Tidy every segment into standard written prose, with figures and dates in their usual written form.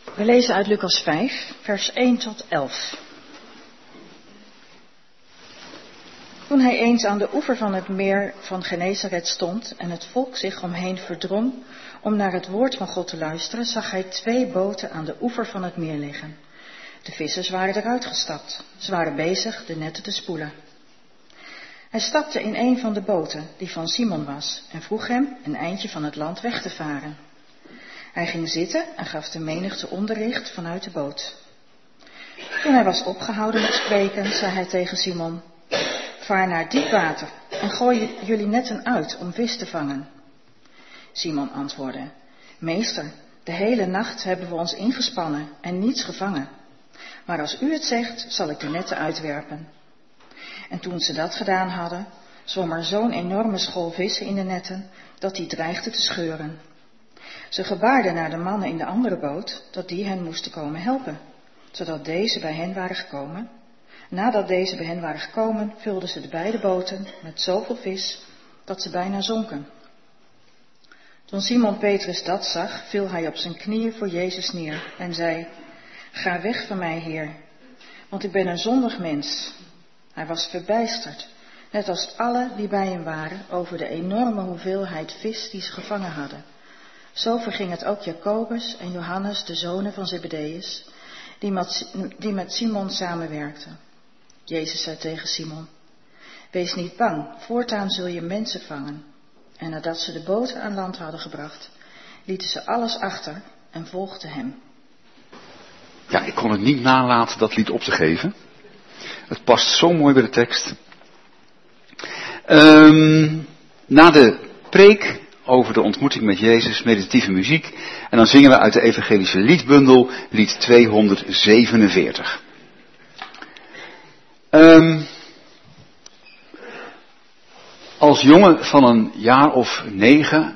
We lezen uit Lucas 5, vers 1 tot 11. Toen hij eens aan de oever van het meer van Genesaret stond en het volk zich omheen verdrong om naar het woord van God te luisteren, zag hij 2 boten aan de oever van het meer liggen. De vissers waren eruit gestapt. Ze waren bezig de netten te spoelen. Hij stapte in een van de boten, die van Simon was, en vroeg hem een eindje van het land weg te varen. Hij ging zitten en gaf de menigte onderricht vanuit de boot. Toen hij was opgehouden met spreken, zei hij tegen Simon: vaar naar diep water en gooi jullie netten uit om vis te vangen. Simon antwoordde: meester, de hele nacht hebben we ons ingespannen en niets gevangen. Maar als u het zegt, zal ik de netten uitwerpen. En toen ze dat gedaan hadden, zwom er zo'n enorme school vissen in de netten, dat die dreigde te scheuren. Ze gebaarden naar de mannen in de andere boot, dat die hen moesten komen helpen, zodat deze bij hen waren gekomen. Nadat deze bij hen waren gekomen, vulden ze de beide boten met zoveel vis, dat ze bijna zonken. Toen Simon Petrus dat zag, viel hij op zijn knieën voor Jezus neer en zei: ga weg van mij, Heer, want ik ben een zondig mens. Hij was verbijsterd, net als allen die bij hem waren, over de enorme hoeveelheid vis die ze gevangen hadden. Zo verging het ook Jacobus en Johannes, de zonen van Zebedeus, die met Simon samenwerkten. Jezus zei tegen Simon: wees niet bang, voortaan zul je mensen vangen. En nadat ze de boten aan land hadden gebracht, lieten ze alles achter en volgden hem. Ja, ik kon het niet nalaten dat lied op te geven. Het past zo mooi bij de tekst. Na de preek over de ontmoeting met Jezus, meditatieve muziek. En dan zingen we uit de evangelische liedbundel, lied 247. Als jongen van een jaar of 9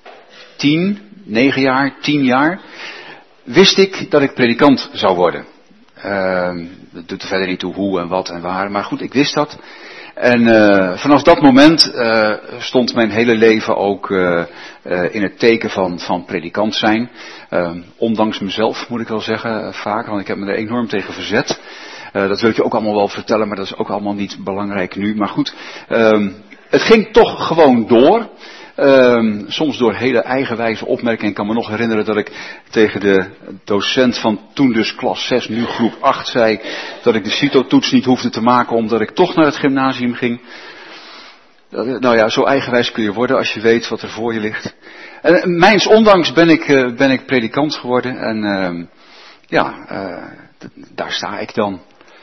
jaar, wist ik dat ik predikant zou worden. Dat doet er verder niet toe hoe en wat en waar, maar goed, ik wist dat. En vanaf dat moment stond mijn hele leven ook in het teken van predikant zijn. Ondanks mezelf, moet ik wel zeggen, vaak, want ik heb me er enorm tegen verzet. Dat wil ik je ook allemaal wel vertellen, maar dat is ook allemaal niet belangrijk nu. Maar goed, het ging toch gewoon door. Soms door hele eigenwijze opmerkingen. Ik kan me nog herinneren dat ik tegen de docent van toen dus klas 6, nu groep 8 zei dat ik de CITO-toets niet hoefde te maken omdat ik toch naar het gymnasium ging. Nou ja, zo eigenwijs kun je worden als je weet wat er voor je ligt. En mijns ondanks ben ik predikant geworden en daar sta ik dan.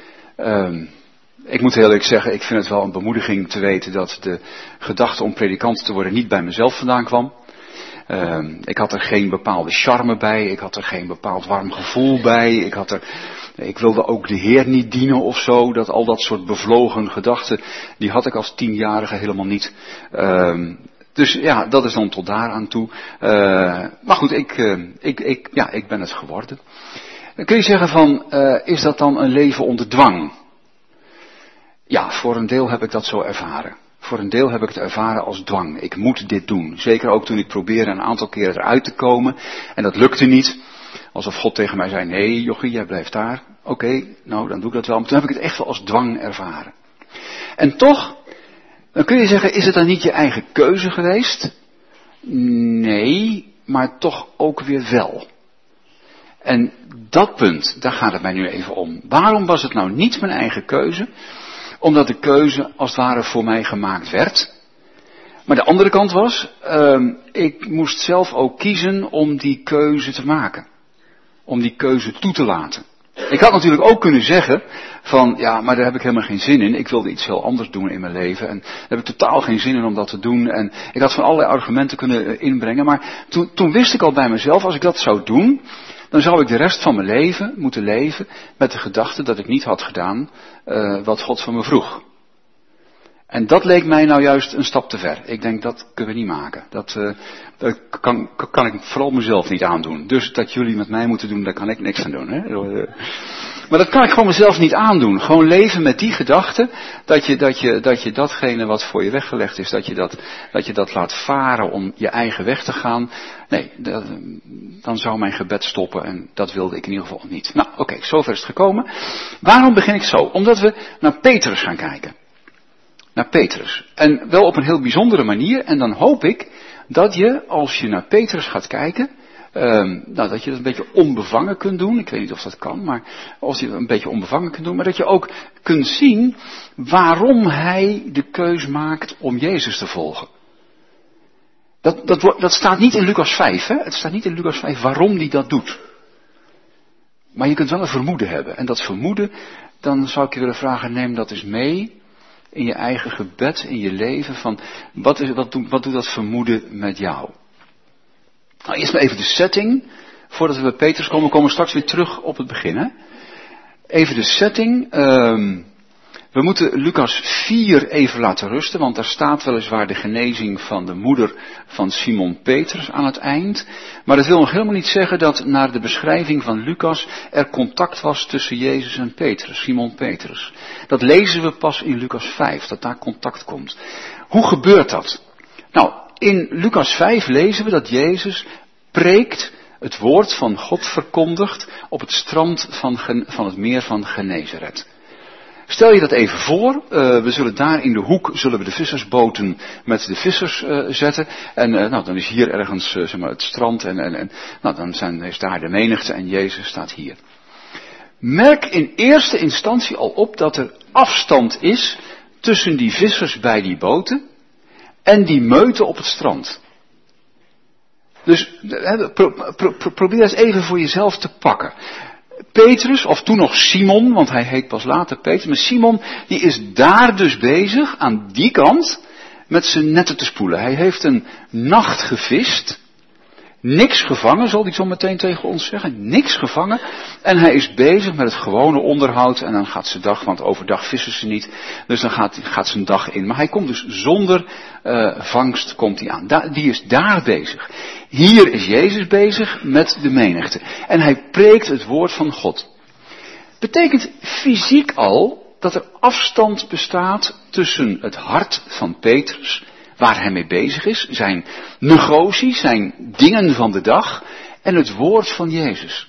Ik moet heel eerlijk zeggen, ik vind het wel een bemoediging te weten dat de gedachte om predikant te worden niet bij mezelf vandaan kwam. Ik had er geen bepaalde charme bij, ik had er geen bepaald warm gevoel bij, ik wilde ook de Heer niet dienen of zo, dat al dat soort bevlogen gedachten, die had ik als 10-jarige helemaal niet. Dus ja, dat is dan tot daar aan toe. Maar goed, ik ben het geworden. Dan kun je zeggen van, is dat dan een leven onder dwang? Ja, voor een deel heb ik dat zo ervaren. Voor een deel heb ik het ervaren als dwang. Ik moet dit doen. Zeker ook toen ik probeerde een aantal keren eruit te komen. En dat lukte niet. Alsof God tegen mij zei, nee jochie, jij blijft daar. Oké, nou dan doe ik dat wel. Maar toen heb ik het echt wel als dwang ervaren. En toch, dan kun je zeggen, is het dan niet je eigen keuze geweest? Nee, maar toch ook weer wel. En dat punt, daar gaat het mij nu even om. Waarom was het nou niet mijn eigen keuze? Omdat de keuze als het ware voor mij gemaakt werd. Maar de andere kant was, ik moest zelf ook kiezen om die keuze te maken. Om die keuze toe te laten. Ik had natuurlijk ook kunnen zeggen van, ja, maar daar heb ik helemaal geen zin in. Ik wilde iets heel anders doen in mijn leven. En daar heb ik totaal geen zin in om dat te doen. En ik had van allerlei argumenten kunnen inbrengen. Maar toen wist ik al bij mezelf, als ik dat zou doen, dan zou ik de rest van mijn leven moeten leven met de gedachte dat ik niet had gedaan wat God van me vroeg. En dat leek mij nou juist een stap te ver. Ik denk, dat kunnen we niet maken. Dat kan ik vooral mezelf niet aandoen. Dus dat jullie met mij moeten doen, daar kan ik niks aan doen. Hè? Maar dat kan ik gewoon mezelf niet aandoen. Gewoon leven met die gedachte dat je datgene wat voor je weggelegd is, dat je dat laat varen om je eigen weg te gaan. Nee, dan zou mijn gebed stoppen en dat wilde ik in ieder geval niet. Nou, oké, zover is het gekomen. Waarom begin ik zo? Omdat we naar Petrus gaan kijken. Naar Petrus. En wel op een heel bijzondere manier. En dan hoop ik dat je, als je naar Petrus gaat kijken, dat je dat een beetje onbevangen kunt doen. Ik weet niet of dat kan, maar als je een beetje onbevangen kunt doen. Maar dat je ook kunt zien waarom hij de keus maakt om Jezus te volgen. Dat staat niet in Lucas 5, hè? Het staat niet in Lucas 5 waarom hij dat doet. Maar je kunt wel een vermoeden hebben. En dat vermoeden, dan zou ik je willen vragen, neem dat eens mee in je eigen gebed, in je leven. Van wat doet dat vermoeden met jou? Nou, eerst maar even de setting. Voordat we bij Petrus komen, komen we straks weer terug op het begin. Hè? Even de setting. We moeten Lucas 4 even laten rusten, want daar staat weliswaar de genezing van de moeder van Simon Petrus aan het eind. Maar dat wil nog helemaal niet zeggen dat naar de beschrijving van Lucas er contact was tussen Jezus en Petrus, Simon Petrus. Dat lezen we pas in Lucas 5, dat daar contact komt. Hoe gebeurt dat? Nou, in Lucas 5 lezen we dat Jezus preekt, het woord van God verkondigt op het strand van het meer van Genezaret. Stel je dat even voor, we zullen daar in de hoek de vissersboten met de vissers zetten. En dan is hier ergens het strand en dan is daar de menigte en Jezus staat hier. Merk in eerste instantie al op dat er afstand is tussen die vissers bij die boten en die meute op het strand. Dus probeer eens even voor jezelf te pakken. Petrus, of toen nog Simon, want hij heet pas later Petrus, maar Simon, die is daar dus bezig, aan die kant, met zijn netten te spoelen. Hij heeft een nacht gevist, niks gevangen, zal hij zo meteen tegen ons zeggen, niks gevangen. En hij is bezig met het gewone onderhoud en dan gaat zijn dag, want overdag vissen ze niet, dus dan gaat zijn dag in. Maar hij komt dus zonder vangst, komt hij aan. Die is daar bezig. Hier is Jezus bezig met de menigte. En hij preekt het woord van God. Betekent fysiek al dat er afstand bestaat tussen het hart van Petrus, waar hij mee bezig is, zijn negoties, zijn dingen van de dag, en het woord van Jezus.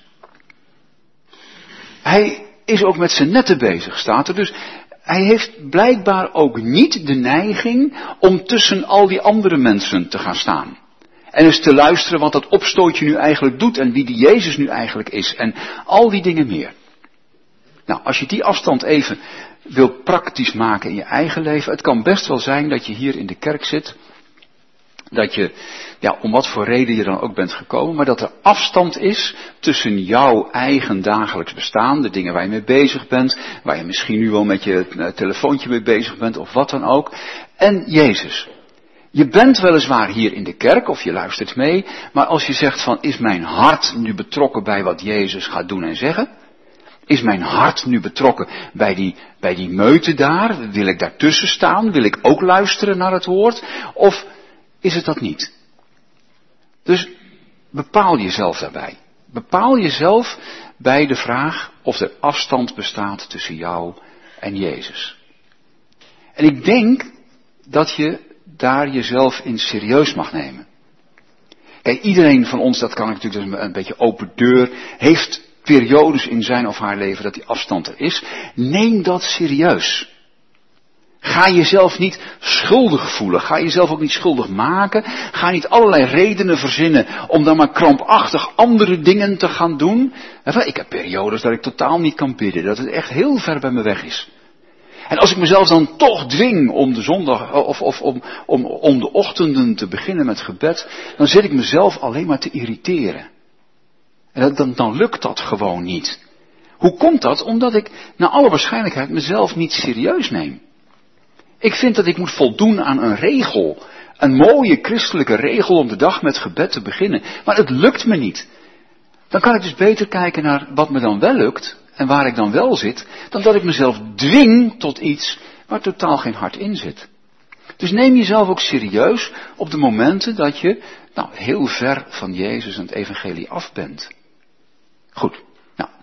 Hij is ook met zijn netten bezig, staat er. Dus hij heeft blijkbaar ook niet de neiging om tussen al die andere mensen te gaan staan. En eens te luisteren wat dat opstootje nu eigenlijk doet en wie die Jezus nu eigenlijk is. En al die dingen meer. Nou, als je die afstand even wil praktisch maken in je eigen leven. Het kan best wel zijn dat je hier in de kerk zit. Dat je, om wat voor reden je dan ook bent gekomen. Maar dat er afstand is tussen jouw eigen dagelijks bestaan. De dingen waar je mee bezig bent. Waar je misschien nu wel met je telefoontje mee bezig bent of wat dan ook. En Jezus. Je bent weliswaar hier in de kerk, of je luistert mee, maar als je zegt van, is mijn hart nu betrokken bij wat Jezus gaat doen en zeggen? Is mijn hart nu betrokken bij die meute daar? Wil ik daartussen staan? Wil ik ook luisteren naar het woord? Of is het dat niet? Dus bepaal jezelf daarbij. Bepaal jezelf bij de vraag of er afstand bestaat tussen jou en Jezus. En ik denk dat je daar jezelf in serieus mag nemen. Kijk, iedereen van ons, dat kan ik natuurlijk dus een beetje open deur, heeft periodes in zijn of haar leven dat die afstand er is. Neem dat serieus. Ga jezelf niet schuldig voelen. Ga jezelf ook niet schuldig maken. Ga niet allerlei redenen verzinnen om dan maar krampachtig andere dingen te gaan doen. Ik heb periodes dat ik totaal niet kan bidden. Dat het echt heel ver bij me weg is. En als ik mezelf dan toch dwing om de zondag of om de ochtenden te beginnen met gebed, dan zit ik mezelf alleen maar te irriteren. En dan lukt dat gewoon niet. Hoe komt dat? Omdat ik naar alle waarschijnlijkheid mezelf niet serieus neem. Ik vind dat ik moet voldoen aan een regel. Een mooie christelijke regel om de dag met gebed te beginnen. Maar het lukt me niet. Dan kan ik dus beter kijken naar wat me dan wel lukt. En waar ik dan wel zit, dan dat ik mezelf dwing tot iets waar totaal geen hart in zit. Dus neem jezelf ook serieus op de momenten dat je heel ver van Jezus en het evangelie af bent. Goed,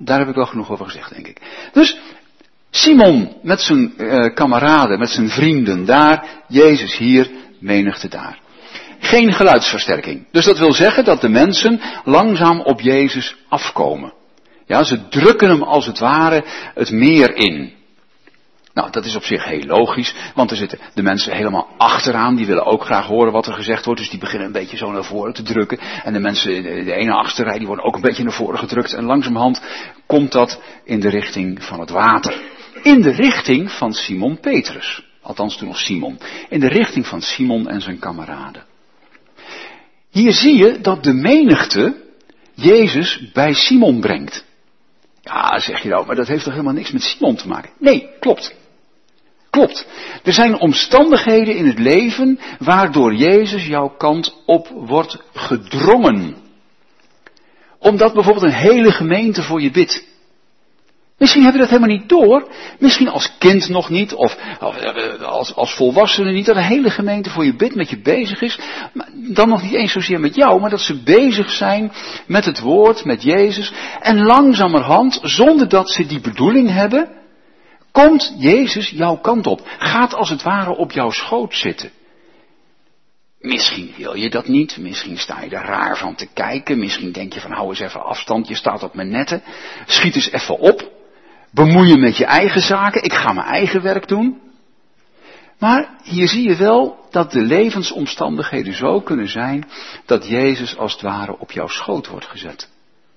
daar heb ik wel genoeg over gezegd, denk ik. Dus Simon met zijn kameraden, met zijn vrienden daar, Jezus hier, menigte daar. Geen geluidsversterking. Dus dat wil zeggen dat de mensen langzaam op Jezus afkomen. Ja, ze drukken hem als het ware het meer in. Nou, dat is op zich heel logisch, want er zitten de mensen helemaal achteraan, die willen ook graag horen wat er gezegd wordt, dus die beginnen een beetje zo naar voren te drukken. En de mensen, de ene achterrij, die worden ook een beetje naar voren gedrukt en langzamerhand komt dat in de richting van het water. In de richting van Simon Petrus, althans toen nog Simon, in de richting van Simon en zijn kameraden. Hier zie je dat de menigte Jezus bij Simon brengt. Ja, zeg je nou, maar dat heeft toch helemaal niks met Simon te maken? Nee, klopt. Klopt. Er zijn omstandigheden in het leven waardoor Jezus jouw kant op wordt gedrongen. Omdat bijvoorbeeld een hele gemeente voor je bidt. Misschien heb je dat helemaal niet door. Misschien als kind nog niet. Of als volwassene niet. Dat een hele gemeente voor je bidt, met je bezig is. Maar dan nog niet eens zozeer met jou. Maar dat ze bezig zijn met het woord, met Jezus. En langzamerhand, zonder dat ze die bedoeling hebben, komt Jezus jouw kant op. Gaat als het ware op jouw schoot zitten. Misschien wil je dat niet. Misschien sta je er raar van te kijken. Misschien denk je van hou eens even afstand. Je staat op mijn netten. Schiet eens even op. Bemoei je met je eigen zaken. Ik ga mijn eigen werk doen. Maar hier zie je wel dat de levensomstandigheden zo kunnen zijn dat Jezus als het ware op jouw schoot wordt gezet.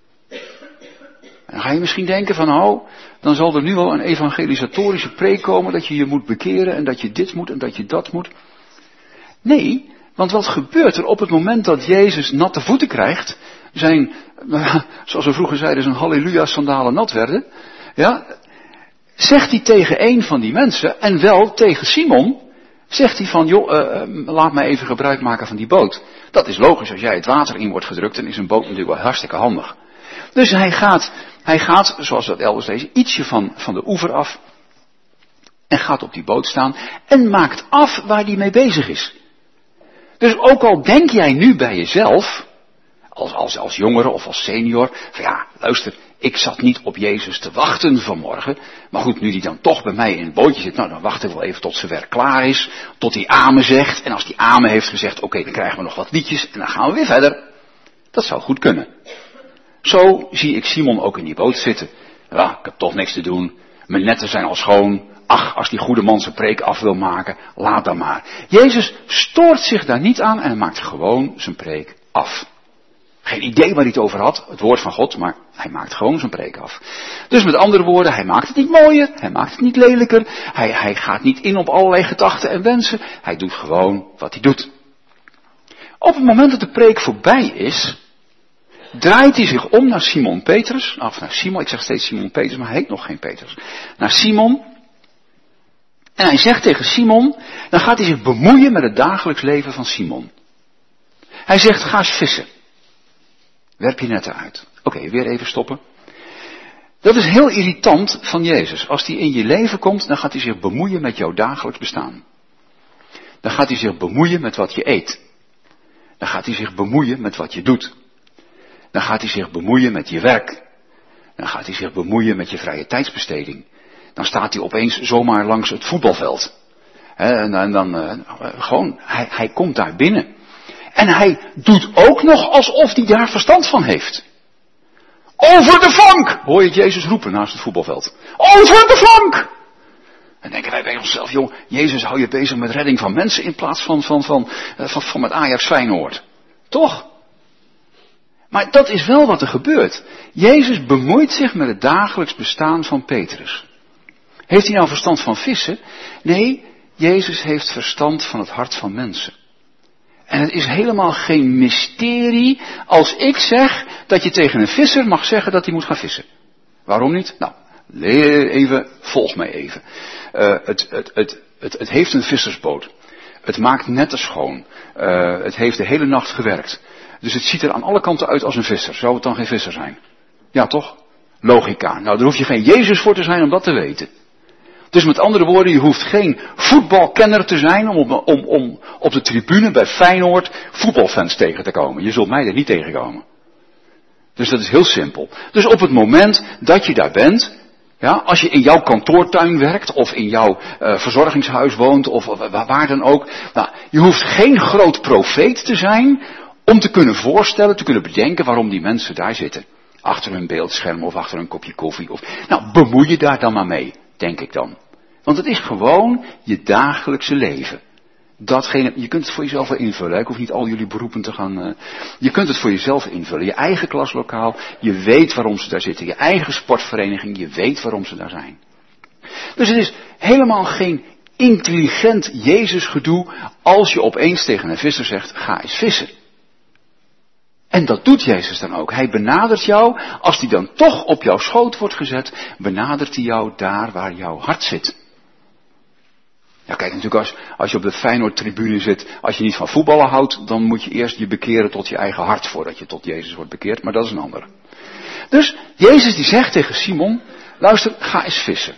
En dan ga je misschien denken van oh, dan zal er nu wel een evangelisatorische preek komen dat je je moet bekeren en dat je dit moet en dat je dat moet. Nee, want wat gebeurt er op het moment dat Jezus natte voeten krijgt, zijn, zoals we vroeger zeiden, zijn halleluja sandalen nat werden, ja, zegt hij tegen een van die mensen, en wel tegen Simon, zegt hij van, joh, laat mij even gebruik maken van die boot. Dat is logisch, als jij het water in wordt gedrukt, dan is een boot natuurlijk wel hartstikke handig. Dus hij gaat, zoals we dat elders lezen, ietsje van de oever af, en gaat op die boot staan, en maakt af waar hij mee bezig is. Dus ook al denk jij nu bij jezelf, als jongere of als senior, van ja, luister, ik zat niet op Jezus te wachten vanmorgen, maar goed, nu die dan toch bij mij in het bootje zit, nou dan wacht ik wel even tot zijn werk klaar is, tot hij amen zegt, en als die amen heeft gezegd, oké, dan krijgen we nog wat liedjes en dan gaan we weer verder. Dat zou goed kunnen. Zo zie ik Simon ook in die boot zitten. Ja, ik heb toch niks te doen, mijn netten zijn al schoon. Ach, als die goede man zijn preek af wil maken, laat dan maar. Jezus stoort zich daar niet aan en maakt gewoon zijn preek af. Geen idee waar hij het over had, het woord van God, maar hij maakt gewoon zijn preek af. Dus met andere woorden, hij maakt het niet mooier, hij maakt het niet lelijker, hij gaat niet in op allerlei gedachten en wensen, hij doet gewoon wat hij doet. Op het moment dat de preek voorbij is, draait hij zich om naar Simon Petrus, of naar Simon, ik zeg steeds Simon Petrus, maar hij heet nog geen Petrus, naar Simon. En hij zegt tegen Simon, dan gaat hij zich bemoeien met het dagelijks leven van Simon. Hij zegt, ga eens vissen. Werp je netten uit. Oké, weer even stoppen. Dat is heel irritant van Jezus. Als hij in je leven komt, dan gaat hij zich bemoeien met jouw dagelijks bestaan. Dan gaat hij zich bemoeien met wat je eet. Dan gaat hij zich bemoeien met wat je doet. Dan gaat hij zich bemoeien met je werk. Dan gaat hij zich bemoeien met je vrije tijdsbesteding. Dan staat hij opeens zomaar langs het voetbalveld. En dan gewoon, hij komt daar binnen. En hij doet ook nog alsof hij daar verstand van heeft. Over de flank! Hoor je Jezus roepen naast het voetbalveld. Over de flank! En denken wij bij onszelf, joh, Jezus hou je bezig met redding van mensen in plaats van met Ajax Feyenoord. Toch? Maar dat is wel wat er gebeurt. Jezus bemoeit zich met het dagelijks bestaan van Petrus. Heeft hij nou verstand van vissen? Nee, Jezus heeft verstand van het hart van mensen. En het is helemaal geen mysterie als ik zeg dat je tegen een visser mag zeggen dat hij moet gaan vissen. Waarom niet? Nou, volg mij even. Het heeft een vissersboot. Het maakt netten schoon. Het heeft de hele nacht gewerkt. Dus het ziet er aan alle kanten uit als een visser. Zou het dan geen visser zijn? Ja, toch? Logica. Nou, daar hoef je geen Jezus voor te zijn om dat te weten. Dus met andere woorden, je hoeft geen voetbalkenner te zijn om op de tribune bij Feyenoord voetbalfans tegen te komen. Je zult mij er niet tegenkomen. Dus dat is heel simpel. Dus op het moment dat je daar bent, ja, als je in jouw kantoortuin werkt of in jouw verzorgingshuis woont of waar dan ook. Nou, je hoeft geen groot profeet te zijn om te kunnen voorstellen, te kunnen bedenken waarom die mensen daar zitten. Achter hun beeldscherm of achter een kopje koffie. Nou, bemoei je daar dan maar mee, denk ik dan. Want het is gewoon je dagelijkse leven. Datgene, je kunt het voor jezelf wel invullen. Ik hoef niet al jullie beroepen te gaan. Je kunt het voor jezelf invullen. Je eigen klaslokaal. Je weet waarom ze daar zitten. Je eigen sportvereniging. Je weet waarom ze daar zijn. Dus het is helemaal geen intelligent Jezus-gedoe als je opeens tegen een visser zegt, ga eens vissen. En dat doet Jezus dan ook. Hij benadert jou, als hij dan toch op jouw schoot wordt gezet, benadert hij jou daar waar jouw hart zit. Ja, kijk, natuurlijk als je op de Feyenoord-tribune zit, als je niet van voetballen houdt, dan moet je eerst je bekeren tot je eigen hart voordat je tot Jezus wordt bekeerd, maar dat is een andere. Dus Jezus die zegt tegen Simon, luister, ga eens vissen.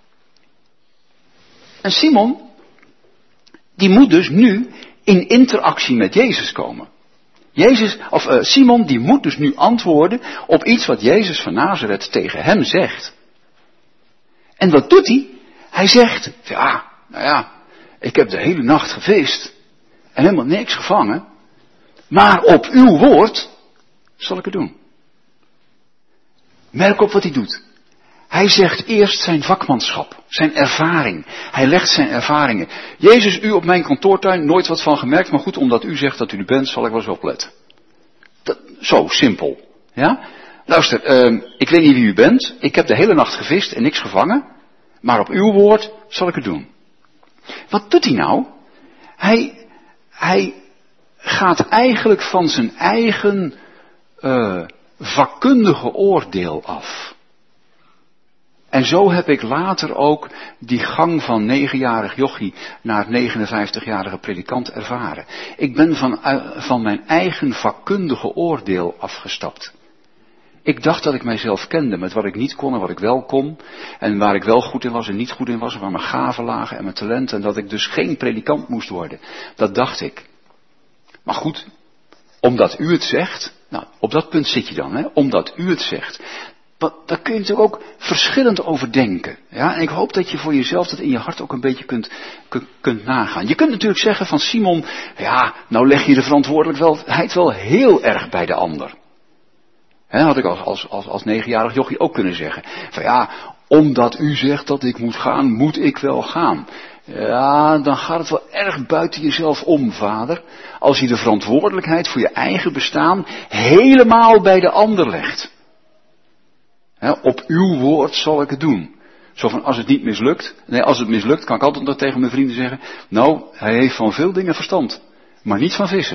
En Simon, die moet dus nu in interactie met Jezus komen. Simon die moet dus nu antwoorden op iets wat Jezus van Nazareth tegen hem zegt. En wat doet hij? Hij zegt, ik heb de hele nacht gevist en helemaal niks gevangen, maar op uw woord zal ik het doen. Merk op wat hij doet. Hij zegt eerst zijn vakmanschap, zijn ervaring. Hij legt zijn ervaringen. Jezus, u op mijn kantoortuin, nooit wat van gemerkt, maar goed, omdat u zegt dat u er bent, zal ik wel eens opletten. Zo simpel. Ja? Luister, ik weet niet wie u bent, ik heb de hele nacht gevist en niks gevangen, maar op uw woord zal ik het doen. Wat doet hij nou? Hij gaat eigenlijk van zijn eigen vakkundige oordeel af. En zo heb ik later ook die gang van 9-jarig jochie naar 59-jarige predikant ervaren. Ik ben van mijn eigen vakkundige oordeel afgestapt. Ik dacht dat ik mijzelf kende met wat ik niet kon en wat ik wel kon. En waar ik wel goed in was en niet goed in was. En waar mijn gaven lagen en mijn talenten. En dat ik dus geen predikant moest worden. Dat dacht ik. Maar goed, omdat u het zegt. Nou, op dat punt zit je dan, hè. Omdat u het zegt. Daar kun je natuurlijk ook verschillend over denken. Ja? En ik hoop dat je voor jezelf dat in je hart ook een beetje kunt nagaan. Je kunt natuurlijk zeggen van Simon, ja, nou leg je de verantwoordelijkheid wel heel erg bij de ander. Had ik als 9-jarig jochie ook kunnen zeggen. Van ja, omdat u zegt dat ik moet gaan, moet ik wel gaan. Ja, dan gaat het wel erg buiten jezelf om, vader. Als je de verantwoordelijkheid voor je eigen bestaan helemaal bij de ander legt. Op uw woord zal ik het doen. Zo van, als het niet mislukt. Nee, als het mislukt kan ik altijd nog tegen mijn vrienden zeggen. Nou, hij heeft van veel dingen verstand. Maar niet van vissen.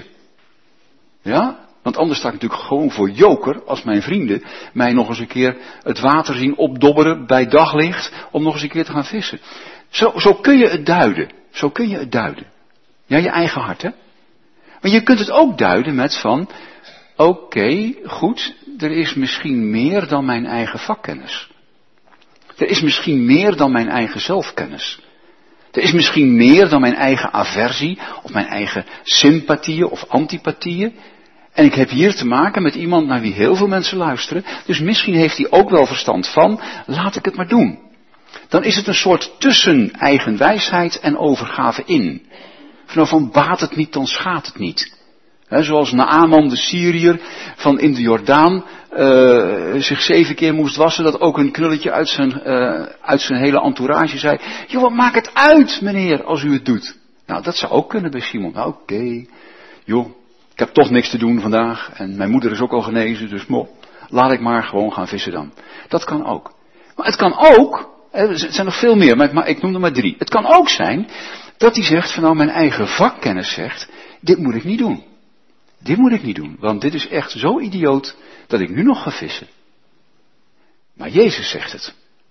Ja? Want anders sta ik natuurlijk gewoon voor joker als mijn vrienden mij nog eens een keer het water zien opdobberen bij daglicht om nog eens een keer te gaan vissen. Zo kun je het duiden. Zo kun je het duiden. Ja, je eigen hart, hè. Maar je kunt het ook duiden met van, oké, goed, er is misschien meer dan mijn eigen vakkennis. Er is misschien meer dan mijn eigen zelfkennis. Er is misschien meer dan mijn eigen aversie of mijn eigen sympathieën of antipathieën. En ik heb hier te maken met iemand naar wie heel veel mensen luisteren. Dus misschien heeft hij ook wel verstand van, laat ik het maar doen. Dan is het een soort tussen eigen wijsheid en overgave in. Van baat het niet, dan schaadt het niet. Zoals Naaman de Syriër van in de Jordaan zich 7 keer moest wassen. Dat ook een knulletje uit zijn hele entourage zei. Joh, wat maakt het uit, meneer, als u het doet. Nou, dat zou ook kunnen bij Simon. Nou, oké. Joh, ik heb toch niks te doen vandaag. En mijn moeder is ook al genezen. Dus laat ik maar gewoon gaan vissen dan. Dat kan ook. Maar het kan ook. Er zijn nog veel meer, maar ik noem er maar 3. Het kan ook zijn dat hij zegt van nou mijn eigen vakkennis zegt. Dit moet ik niet doen. Dit moet ik niet doen, want dit is echt zo idioot dat ik nu nog ga vissen. Maar Jezus zegt het.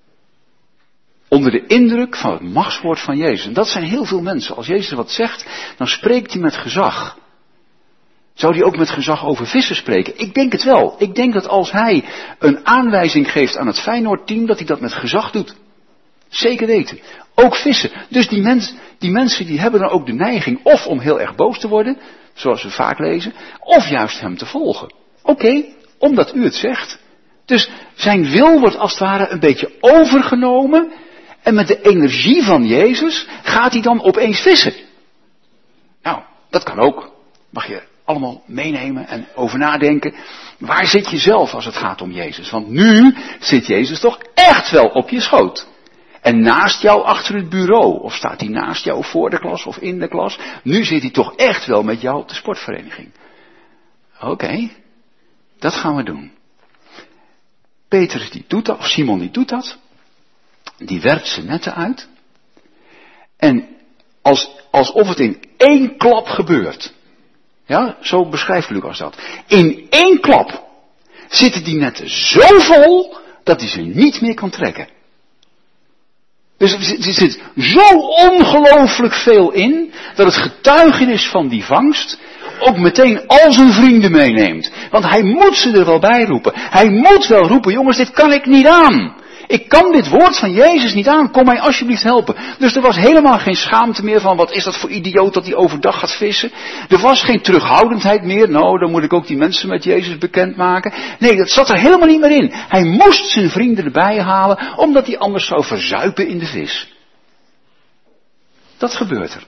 Onder de indruk van het machtswoord van Jezus. En dat zijn heel veel mensen. Als Jezus wat zegt, dan spreekt hij met gezag. Zou hij ook met gezag over vissen spreken? Ik denk het wel. Ik denk dat als hij een aanwijzing geeft aan het Feyenoord-team, dat hij dat met gezag doet. Zeker weten. Ook vissen. Dus die mensen die hebben dan ook de neiging of om heel erg boos te worden, zoals we vaak lezen, of juist hem te volgen. Oké, omdat u het zegt. Dus zijn wil wordt als het ware een beetje overgenomen. En met de energie van Jezus gaat hij dan opeens vissen. Nou, dat kan ook. Mag je allemaal meenemen en over nadenken. Waar zit je zelf als het gaat om Jezus? Want nu zit Jezus toch echt wel op je schoot. En naast jou achter het bureau. Of staat hij naast jou voor de klas of in de klas. Nu zit hij toch echt wel met jou op de sportvereniging. Oké, dat gaan we doen. Petrus die doet dat, of Simon die doet dat. Die werpt zijn netten uit. En alsof het in één klap gebeurt. Ja, zo beschrijft Lucas dat. In één klap zitten die netten zo vol dat hij ze niet meer kan trekken. Dus er zit zo ongelooflijk veel in, dat het getuigenis van die vangst ook meteen al zijn vrienden meeneemt. Want hij moet ze er wel bij roepen. Hij moet wel roepen, jongens, dit kan ik niet aan. Ik kan dit woord van Jezus niet aan, kom mij alsjeblieft helpen. Dus er was helemaal geen schaamte meer van, wat is dat voor idioot dat hij overdag gaat vissen. Er was geen terughoudendheid meer, nou dan moet ik ook die mensen met Jezus bekendmaken. Nee, dat zat er helemaal niet meer in. Hij moest zijn vrienden erbij halen, omdat hij anders zou verzuipen in de vis. Dat gebeurt er.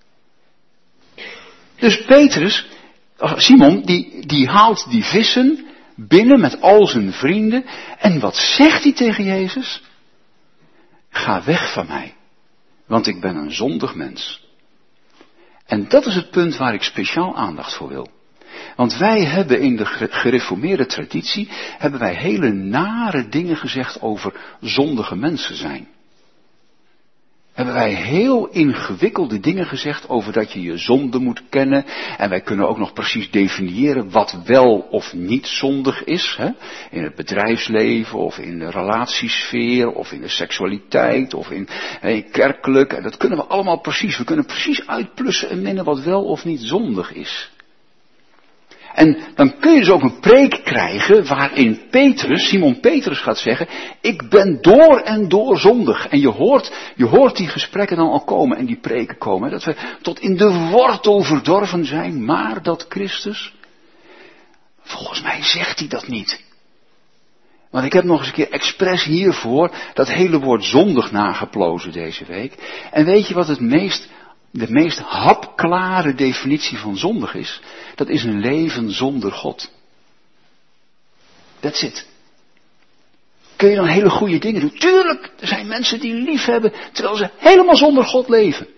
Dus Petrus, Simon, die haalt die vissen binnen met al zijn vrienden. En wat zegt hij tegen Jezus? Ga weg van mij, want ik ben een zondig mens. En dat is het punt waar ik speciaal aandacht voor wil. Want wij hebben in de gereformeerde traditie, hebben wij hele nare dingen gezegd over zondige mensen zijn. Hebben wij heel ingewikkelde dingen gezegd over dat je je zonde moet kennen. En wij kunnen ook nog precies definiëren wat wel of niet zondig is. Hè? In het bedrijfsleven of in de relatiesfeer of in de seksualiteit of in kerkelijk. En dat kunnen we allemaal precies. We kunnen precies uitplussen en minnen wat wel of niet zondig is. En dan kun je dus ook een preek krijgen waarin Simon Petrus gaat zeggen, ik ben door en door zondig. En je hoort die gesprekken dan al komen en die preken komen. Dat we tot in de wortel verdorven zijn, maar dat Christus, volgens mij zegt hij dat niet. Want ik heb nog eens een keer expres hiervoor dat hele woord zondig nageplozen deze week. En weet je wat de meest hapklare definitie van zondig is? Dat is een leven zonder God. That's it. Kun je dan hele goede dingen doen? Tuurlijk, er zijn mensen die lief hebben, terwijl ze helemaal zonder God leven.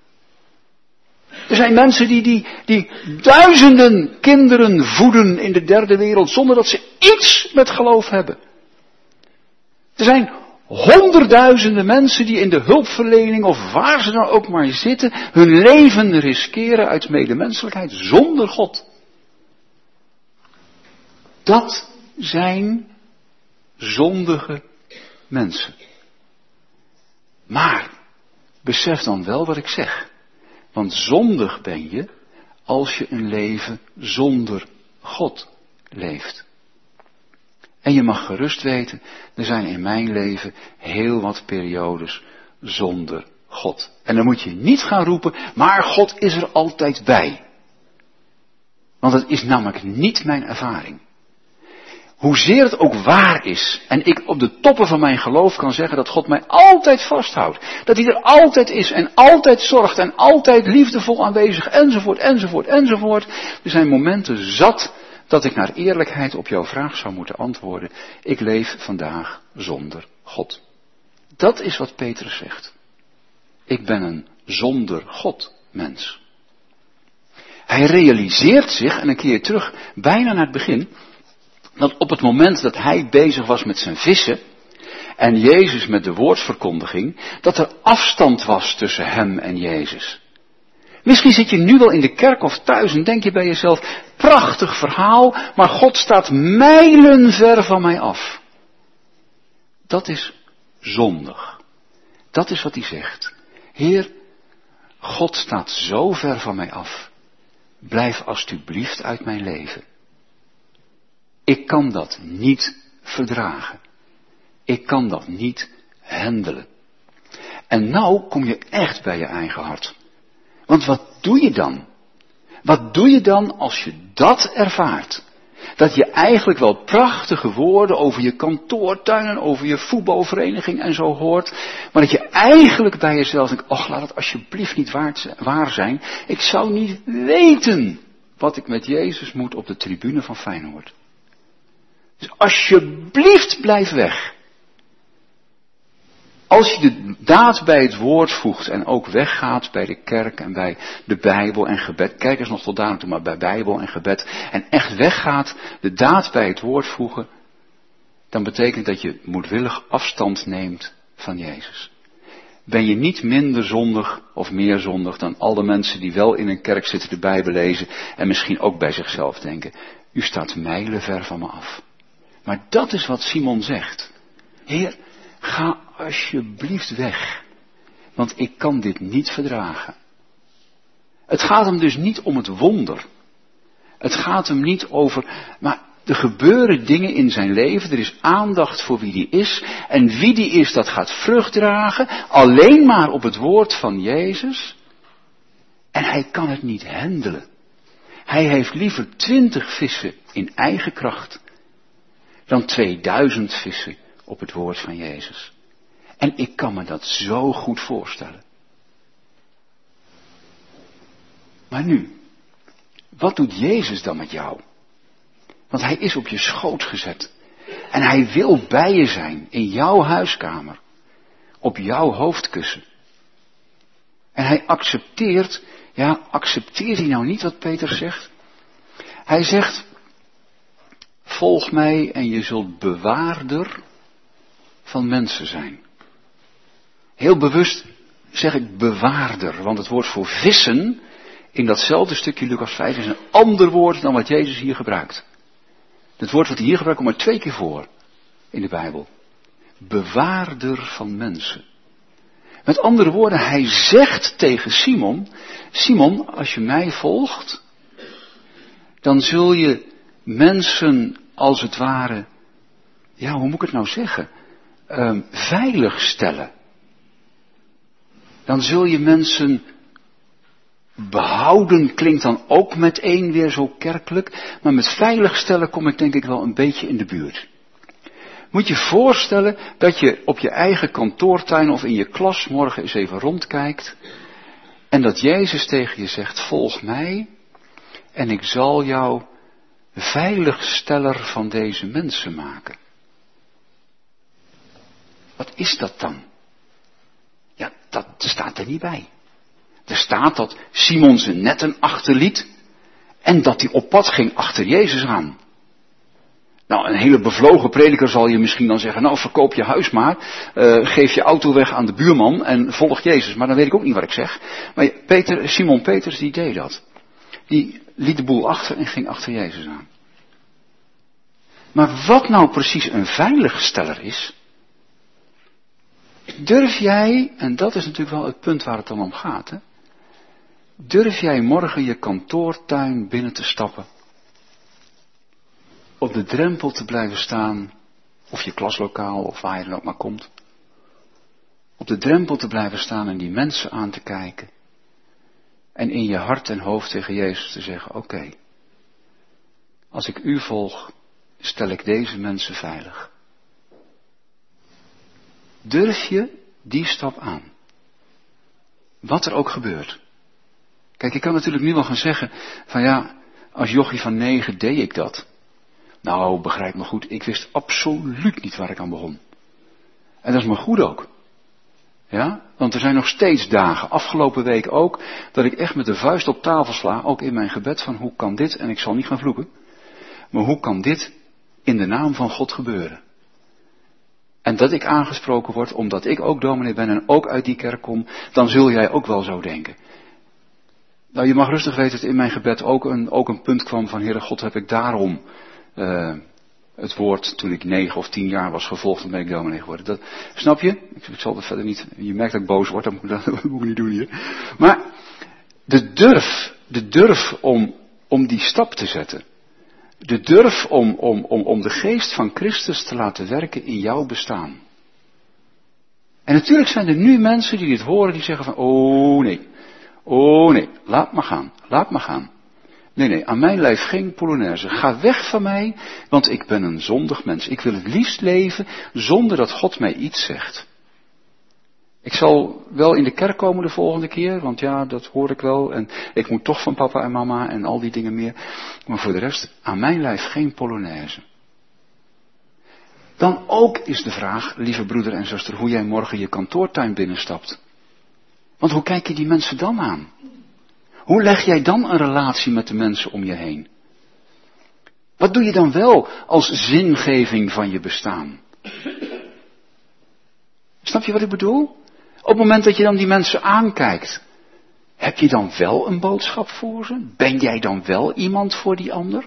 Er zijn mensen die duizenden kinderen voeden in de derde wereld, zonder dat ze iets met geloof hebben. Er zijn honderdduizenden mensen die in de hulpverlening of waar ze dan ook maar zitten, hun leven riskeren uit medemenselijkheid zonder God. Dat zijn zondige mensen. Maar, besef dan wel wat ik zeg. Want zondig ben je als je een leven zonder God leeft. En je mag gerust weten, er zijn in mijn leven heel wat periodes zonder God. En dan moet je niet gaan roepen, maar God is er altijd bij. Want dat is namelijk niet mijn ervaring. Hoezeer het ook waar is, en ik op de toppen van mijn geloof kan zeggen dat God mij altijd vasthoudt. Dat hij er altijd is en altijd zorgt en altijd liefdevol aanwezig enzovoort, enzovoort, enzovoort. Er zijn momenten zat dat ik naar eerlijkheid op jouw vraag zou moeten antwoorden. Ik leef vandaag zonder God. Dat is wat Petrus zegt. Ik ben een zonder God mens. Hij realiseert zich, en een keer terug, bijna naar het begin, dat op het moment dat hij bezig was met zijn vissen en Jezus met de woordsverkondiging, dat er afstand was tussen hem en Jezus. Misschien zit je nu wel in de kerk of thuis en denk je bij jezelf, prachtig verhaal, maar God staat mijlenver van mij af. Dat is zondig. Dat is wat hij zegt. Heer, God staat zo ver van mij af. Blijf alstublieft uit mijn leven. Ik kan dat niet verdragen. Ik kan dat niet handelen. En nou kom je echt bij je eigen hart. Want wat doe je dan? Wat doe je dan als je dat ervaart? Dat je eigenlijk wel prachtige woorden over je kantoortuin en over je voetbalvereniging en zo hoort. Maar dat je eigenlijk bij jezelf denkt, och, laat het alsjeblieft niet waar zijn. Ik zou niet weten wat ik met Jezus moet op de tribune van Feyenoord. Dus alsjeblieft blijf weg. Als je de daad bij het woord voegt en ook weggaat bij de kerk en bij de Bijbel en gebed. Kijk eens nog tot daar naartoe, maar bij Bijbel en gebed. En echt weggaat, de daad bij het woord voegen. Dan betekent dat je moedwillig afstand neemt van Jezus. Ben je niet minder zondig of meer zondig dan alle mensen die wel in een kerk zitten de Bijbel lezen. En misschien ook bij zichzelf denken. U staat mijlenver van me af. Maar dat is wat Simon zegt. Heer, ga alsjeblieft weg, want ik kan dit niet verdragen. Het gaat hem dus niet om het wonder. Het gaat hem niet over, maar er gebeuren dingen in zijn leven, er is aandacht voor wie die is, en wie die is dat gaat vrucht dragen, alleen maar op het woord van Jezus, en hij kan het niet handelen. Hij heeft liever 20 vissen in eigen kracht, dan 2000 vissen op het woord van Jezus. En ik kan me dat zo goed voorstellen. Maar nu, wat doet Jezus dan met jou? Want hij is op je schoot gezet. En hij wil bij je zijn, in jouw huiskamer. Op jouw hoofdkussen. En hij accepteert, ja, accepteert hij nou niet wat Peter zegt? Hij zegt, volg mij en je zult bewaarder van mensen zijn. Heel bewust zeg ik bewaarder, want het woord voor vissen in datzelfde stukje Lucas 5 is een ander woord dan wat Jezus hier gebruikt. Het woord wat hij hier gebruikt komt maar 2 keer voor in de Bijbel. Bewaarder van mensen. Met andere woorden, hij zegt tegen Simon, Simon, als je mij volgt, dan zul je mensen als het ware, ja, hoe moet ik het nou zeggen, veilig stellen. Dan zul je mensen behouden, klinkt dan ook meteen weer zo kerkelijk, maar met veiligstellen kom ik denk ik wel een beetje in de buurt. Moet je voorstellen dat je op je eigen kantoortuin of in je klas morgen eens even rondkijkt en dat Jezus tegen je zegt, volg mij en ik zal jou veiligsteller van deze mensen maken. Wat is dat dan? Ja, dat staat er niet bij. Er staat dat Simon zijn netten achterliet en dat hij op pad ging achter Jezus aan. Nou, een hele bevlogen prediker zal je misschien dan zeggen, nou verkoop je huis maar, geef je auto weg aan de buurman en volg Jezus. Maar dan weet ik ook niet wat ik zeg. Maar Simon Peters die deed dat. Die liet de boel achter en ging achter Jezus aan. Maar wat nou precies een veiligsteller is, durf jij, en dat is natuurlijk wel het punt waar het dan om gaat, hè? Durf jij morgen je kantoortuin binnen te stappen? Op de drempel te blijven staan, of je klaslokaal, of waar je dan ook maar komt. Op de drempel te blijven staan en die mensen aan te kijken. En in je hart en hoofd tegen Jezus te zeggen, oké, als ik u volg, stel ik deze mensen veilig. Durf je die stap aan? Wat er ook gebeurt. Kijk, ik kan natuurlijk nu wel gaan zeggen, van ja, als jochie van 9 deed ik dat. Nou, begrijp me goed, ik wist absoluut niet waar ik aan begon. En dat is maar goed ook. Ja, want er zijn nog steeds dagen, afgelopen week ook, dat ik echt met de vuist op tafel sla, ook in mijn gebed van hoe kan dit, en ik zal niet gaan vloeken, maar hoe kan dit in de naam van God gebeuren? En dat ik aangesproken word, omdat ik ook dominee ben en ook uit die kerk kom, dan zul jij ook wel zo denken. Nou, je mag rustig weten dat in mijn gebed ook een punt kwam van, Heere God, heb ik daarom het woord toen ik 9 of 10 jaar was gevolgd, dan ben ik dominee geworden. Dat, snap je? Ik zal dat verder niet, je merkt dat ik boos word, dat moet ik niet doen hier. Maar de durf om die stap te zetten. De durf om de geest van Christus te laten werken in jouw bestaan. En natuurlijk zijn er nu mensen die dit horen, die zeggen van, oh nee, laat maar gaan. Nee, aan mijn lijf geen Polonaise. Ga weg van mij, want ik ben een zondig mens. Ik wil het liefst leven zonder dat God mij iets zegt. Ik zal wel in de kerk komen de volgende keer, want ja, dat hoor ik wel. En ik moet toch van papa en mama en al die dingen meer. Maar voor de rest, aan mijn lijf geen Polonaise. Dan ook is de vraag, lieve broeder en zuster, hoe jij morgen je kantoortuin binnenstapt. Want hoe kijk je die mensen dan aan? Hoe leg jij dan een relatie met de mensen om je heen? Wat doe je dan wel als zingeving van je bestaan? Snap je wat ik bedoel? Op het moment dat je dan die mensen aankijkt, heb je dan wel een boodschap voor ze? Ben jij dan wel iemand voor die ander?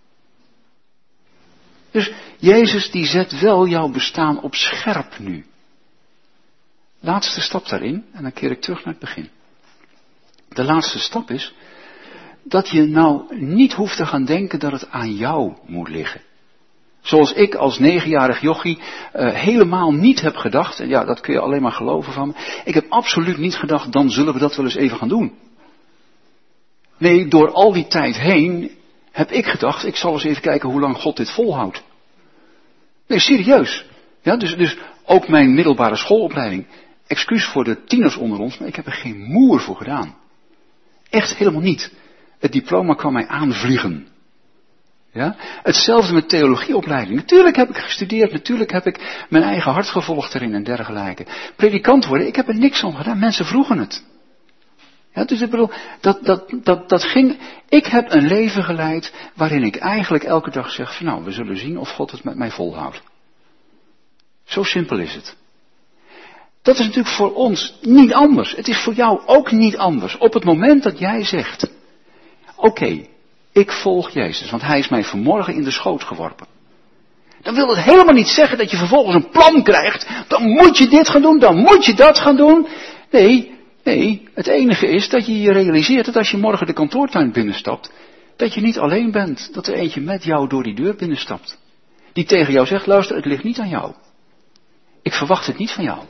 Dus Jezus die zet wel jouw bestaan op scherp nu. Laatste stap daarin, en dan keer ik terug naar het begin. De laatste stap is dat je nou niet hoeft te gaan denken dat het aan jou moet liggen. Zoals ik als 9-jarig jochie helemaal niet heb gedacht, en ja, dat kun je alleen maar geloven van me. Ik heb absoluut niet gedacht, dan zullen we dat wel eens even gaan doen. Nee, door al die tijd heen heb ik gedacht, ik zal eens even kijken hoe lang God dit volhoudt. Nee, serieus. Ja, dus ook mijn middelbare schoolopleiding. Excuus voor de tieners onder ons, maar ik heb er geen moer voor gedaan. Echt helemaal niet. Het diploma kwam mij aanvliegen. Ja? Hetzelfde met theologieopleiding. Natuurlijk heb ik gestudeerd, natuurlijk heb ik mijn eigen hart gevolgd erin en dergelijke. Predikant worden, ik heb er niks aan gedaan. Mensen vroegen het. Ja, dus ik bedoel, dat ging. Ik heb een leven geleid waarin ik eigenlijk elke dag zeg van nou, we zullen zien of God het met mij volhoudt. Zo simpel is het. Dat is natuurlijk voor ons niet anders. Het is voor jou ook niet anders. Op het moment dat jij zegt, oké, ik volg Jezus, want hij is mij vanmorgen in de schoot geworpen. Dan wil het helemaal niet zeggen dat je vervolgens een plan krijgt. Dan moet je dit gaan doen, dan moet je dat gaan doen. Nee, het enige is dat je je realiseert dat als je morgen de kantoortuin binnenstapt, dat je niet alleen bent, dat er eentje met jou door die deur binnenstapt. Die tegen jou zegt, luister, het ligt niet aan jou. Ik verwacht het niet van jou.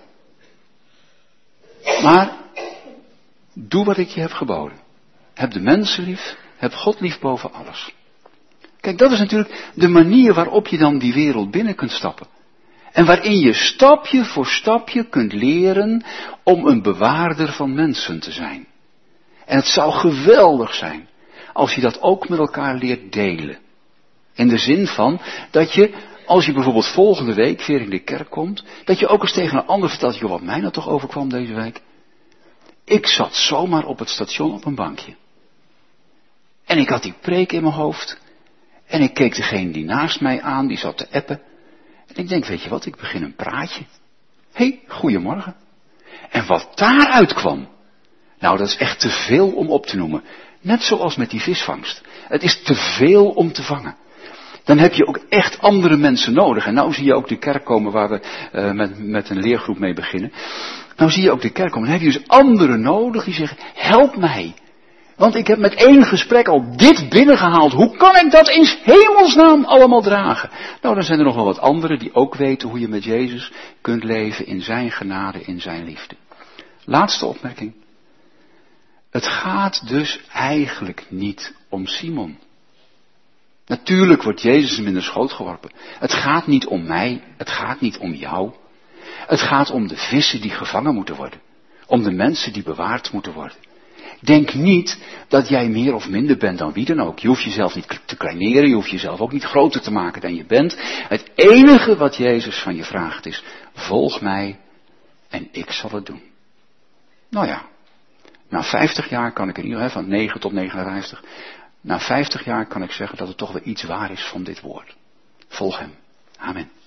Maar, doe wat ik je heb geboden. Heb de mensen lief, heb God lief boven alles. Kijk, dat is natuurlijk de manier waarop je dan die wereld binnen kunt stappen. En waarin je stapje voor stapje kunt leren om een bewaarder van mensen te zijn. En het zou geweldig zijn als je dat ook met elkaar leert delen. In de zin van dat je, als je bijvoorbeeld volgende week weer in de kerk komt, dat je ook eens tegen een ander vertelt, joh, wat mij nou toch overkwam deze week. Ik zat zomaar op het station op een bankje. En ik had die preek in mijn hoofd. En ik keek degene die naast mij aan, die zat te appen. En ik denk, weet je wat, ik begin een praatje. Hé, goedemorgen. En wat daaruit kwam, nou dat is echt te veel om op te noemen. Net zoals met die visvangst. Het is te veel om te vangen. Dan heb je ook echt andere mensen nodig. En nou zie je ook de kerk komen waar we met een leergroep mee beginnen. Nou zie je ook de kerk komen. Dan heb je dus anderen nodig die zeggen, help mij. Want ik heb met 1 gesprek al dit binnengehaald. Hoe kan ik dat in hemelsnaam allemaal dragen? Nou, dan zijn er nog wel wat anderen die ook weten hoe je met Jezus kunt leven in zijn genade, in zijn liefde. Laatste opmerking. Het gaat dus eigenlijk niet om Simon. Natuurlijk wordt Jezus hem in de schoot geworpen. Het gaat niet om mij, het gaat niet om jou. Het gaat om de vissen die gevangen moeten worden. Om de mensen die bewaard moeten worden. Denk niet dat jij meer of minder bent dan wie dan ook. Je hoeft jezelf niet te kleineren, je hoeft jezelf ook niet groter te maken dan je bent. Het enige wat Jezus van je vraagt is, volg mij en ik zal het doen. Nou ja, na 50 jaar kan ik in ieder geval, van 9 tot 59, na 50 jaar kan ik zeggen dat het toch wel iets waar is van dit woord. Volg hem. Amen.